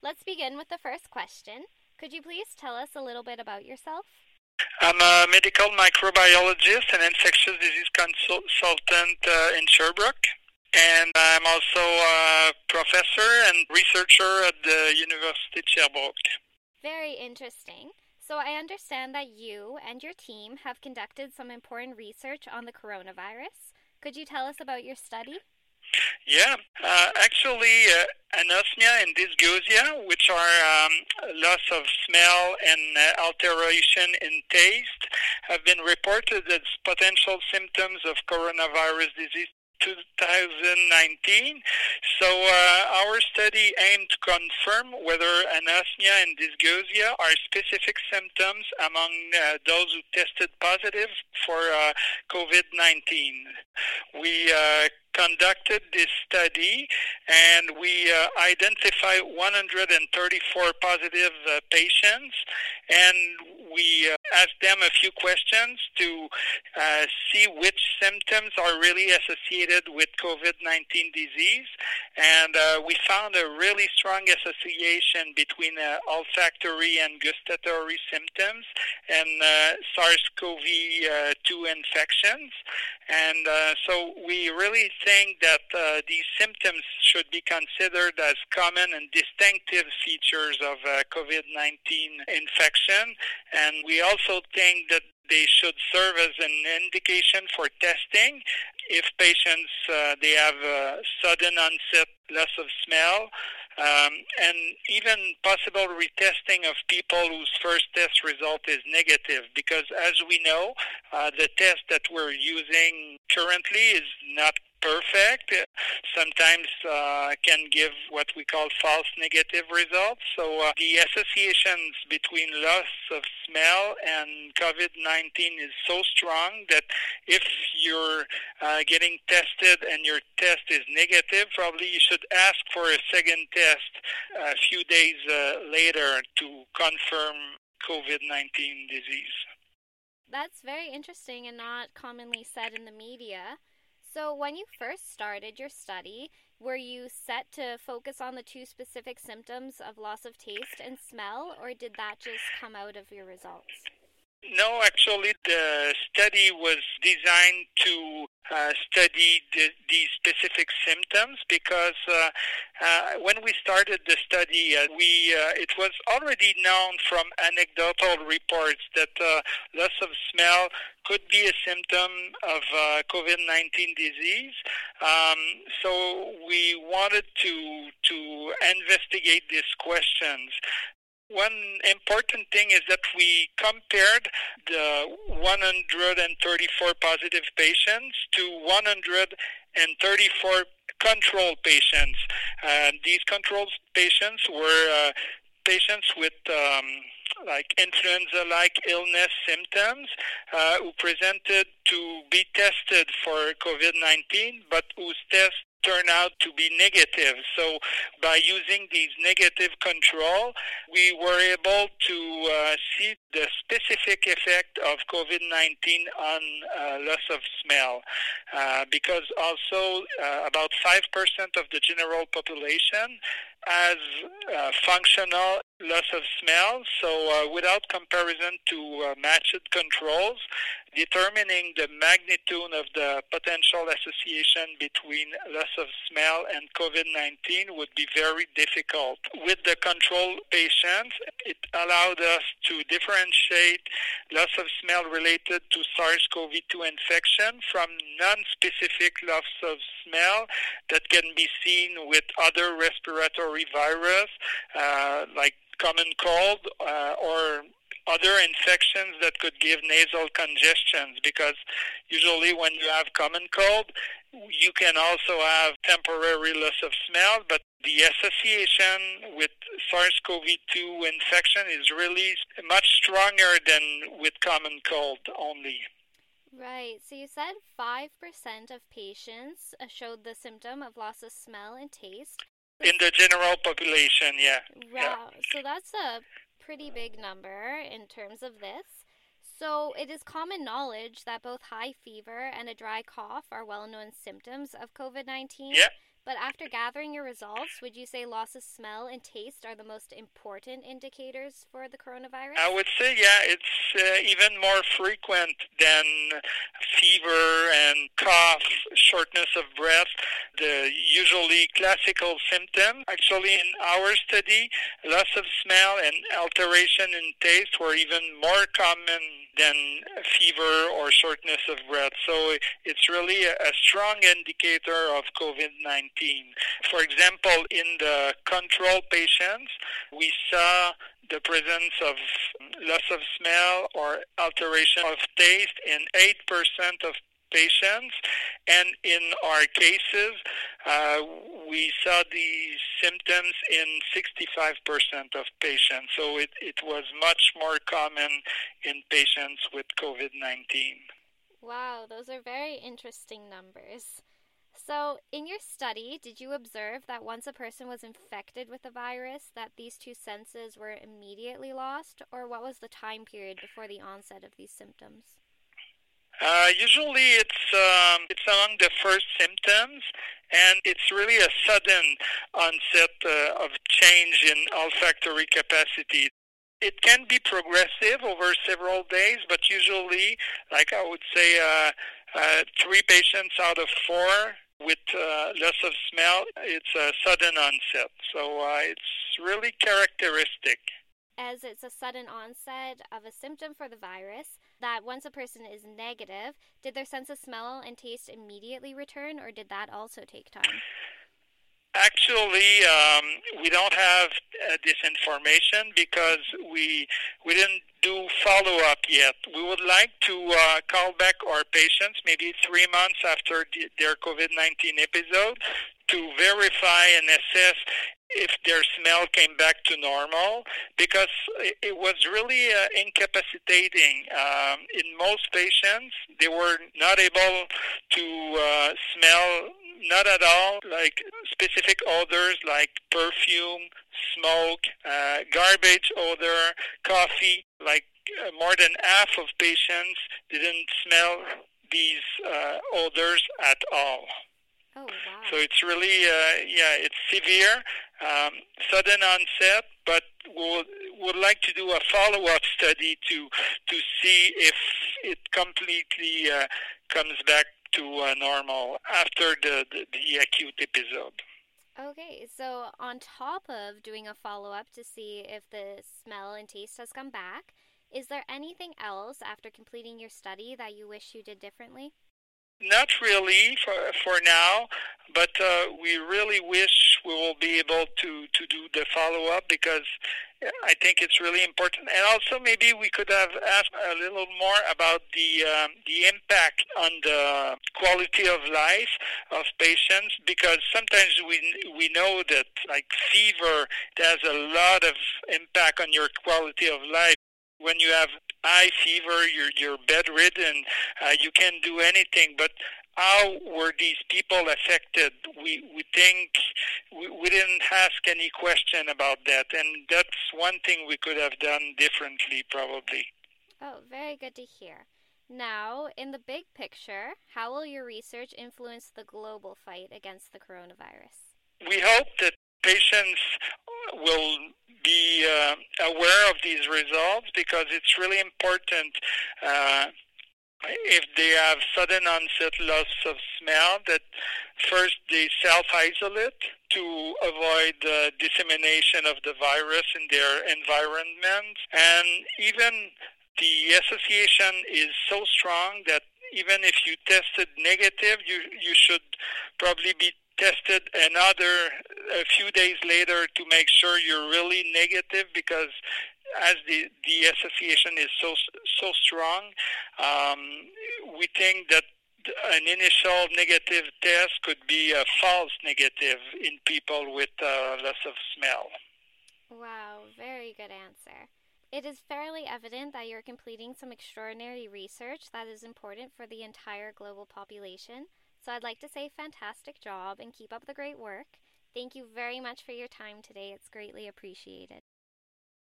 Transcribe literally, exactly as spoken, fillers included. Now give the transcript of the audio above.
Let's begin with the first question. Could you please tell us a little bit about yourself? I'm a medical microbiologist and infectious disease consultant uh, in Sherbrooke. And I'm also a professor and researcher at the University of Sherbrooke. Very interesting. So I understand that you and your team have conducted some important research on the coronavirus. Could you tell us about your study? Yeah, uh, actually, uh, anosmia and dysgeusia, which are um, loss of smell and uh, alteration in taste, have been reported as potential symptoms of coronavirus disease two thousand nineteen. So uh, our study aimed to confirm whether anosmia and dysgeusia are specific symptoms among uh, those who tested positive for uh, COVID nineteen. We uh, conducted this study and we uh, identified one hundred thirty-four positive uh, patients, and we uh, asked them a few questions to uh, see which symptoms are really associated with COVID nineteen disease, and uh, we found a really strong association between uh, olfactory and gustatory symptoms and uh, SARS-CoV two infections. And uh, so we really think that uh, these symptoms should be considered as common and distinctive features of uh, COVID nineteen infection. And we also think that they should serve as an indication for testing if patients uh, they have uh, sudden onset loss of smell, um, and even possible retesting of people whose first test result is negative, because as we know, uh, the test that we're using currently is not perfect. Sometimes uh, can give what we call false negative results. So uh, the associations between loss of smell and COVID nineteen is so strong that if you're uh, getting tested and your test is negative, probably you should ask for a second test a few days uh, later to confirm COVID nineteen disease. That's very interesting and not commonly said in the media. So when you first started your study, were you set to focus on the two specific symptoms of loss of taste and smell, or did that just come out of your results? No, actually, the study was designed to uh, study the, these specific symptoms because uh, uh, when we started the study, uh, we uh, it was already known from anecdotal reports that uh, loss of smell could be a symptom of uh, COVID nineteen disease. Um, so we wanted to to investigate these questions. One important thing is that we compared the one hundred thirty-four positive patients to one hundred thirty-four control patients. Uh, these control patients were uh, patients with um, like influenza-like illness symptoms uh, who presented to be tested for COVID nineteen, but whose test turn out to be negative. So by using these negative control, we were able to uh, see the specific effect of COVID nineteen on uh, loss of smell, uh, because also uh, about five percent of the general population has uh, functional loss of smell. So uh, without comparison to uh, matched controls, determining the magnitude of the potential association between loss of smell and COVID nineteen would be very difficult. With the control patients, it allowed us to differentiate loss of smell related to SARS-CoV two infection from non-specific loss of smell that can be seen with other respiratory virus, uh, like common cold uh, or other infections that could give nasal congestions, because usually when you have common cold, you can also have temporary loss of smell, but the association with SARS-CoV two infection is really much stronger than with common cold only. Right. So you said five percent of patients showed the symptom of loss of smell and taste. In the general population, yeah. Wow. Yeah. So that's a pretty big number in terms of this. So it is common knowledge that both high fever and a dry cough are well-known symptoms of COVID nineteen. Yeah. But after gathering your results, would you say loss of smell and taste are the most important indicators for the coronavirus? I would say, yeah, it's uh, even more frequent than fever and cough, shortness of breath, the usually classical symptom. Actually, in our study, loss of smell and alteration in taste were even more common than fever or shortness of breath. So it's really a, a strong indicator of COVID nineteen. For example, in the control patients, we saw the presence of loss of smell or alteration of taste in eight percent of patients, and in our cases, uh, we saw these symptoms in sixty-five percent of patients. So it, it was much more common in patients with COVID nineteen. Wow, those are very interesting numbers. So, in your study, did you observe that once a person was infected with the virus, that these two senses were immediately lost, or what was the time period before the onset of these symptoms? Uh, usually it's um, it's among the first symptoms, and it's really a sudden onset uh, of change in olfactory capacity. It can be progressive over several days, but usually, like I would say, uh, uh, three patients out of four with uh, loss of smell, it's a sudden onset. So uh, it's really characteristic. As it's a sudden onset of a symptom for the virus, that once a person is negative, did their sense of smell and taste immediately return, or did that also take time? Actually, um, we don't have uh, this information because we we didn't do follow-up yet. We would like to uh, call back our patients maybe three months after the, their COVID nineteen episode to verify and assess if their smell came back to normal, because it was really uh, incapacitating. Um, in most patients, they were not able to uh, smell, not at all, like specific odors like perfume, smoke, uh, garbage odor, coffee. Like uh, more than half of patients didn't smell these uh, odors at all. Oh, wow. So it's really, uh, yeah, it's severe, um, sudden onset, but we'll, would like to do a follow-up study to to see if it completely uh, comes back to uh, normal after the, the, the acute episode. Okay, so on top of doing a follow-up to see if the smell and taste has come back, is there anything else after completing your study that you wish you did differently? Not really for for now, but uh, we really wish we will be able to, to do the follow-up, because I think it's really important. And also maybe we could have asked a little more about the um, the impact on the quality of life of patients, because sometimes we we know that like fever has a lot of impact on your quality of life. When you have high fever, you're, you're bedridden, uh, you can't do anything. But how were these people affected? We we think we, we didn't ask any question about that, and that's one thing we could have done differently, probably. Oh, very good to hear. Now, in the big picture, how will your research influence the global fight against the coronavirus? We hope that patients will be uh, aware of these results, because it's really important uh, if they have sudden onset loss of smell that first they self-isolate to avoid the dissemination of the virus in their environment. And even the association is so strong that even if you tested negative, you you should probably be tested another a few days later to make sure you're really negative, because as the the association is so so strong, um, we think that an initial negative test could be a false negative in people with uh, loss of smell. Wow, very good answer. It is fairly evident that you're completing some extraordinary research that is important for the entire global population. So I'd like to say fantastic job and keep up the great work. Thank you very much for your time today. It's greatly appreciated.